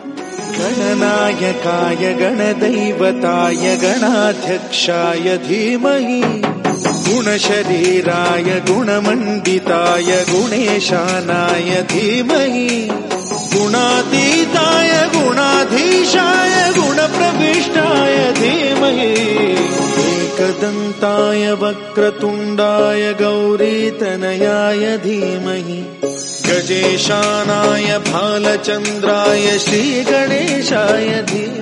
गणनायकाय गणदैवताय गणाध्यक्षाय धीमहि गुणशरीराय गुणमण्डिताय गुणेशानाय धीमहि गुणातीताय गुणाधीशाय गुणप्रविष्टाय धीमहि एकदन्ताय वक्रतुण्डाय गौरीतनयाय धीमहि गजेशानाय भालचन्द्राय श्रीगणेशाय धीमहि।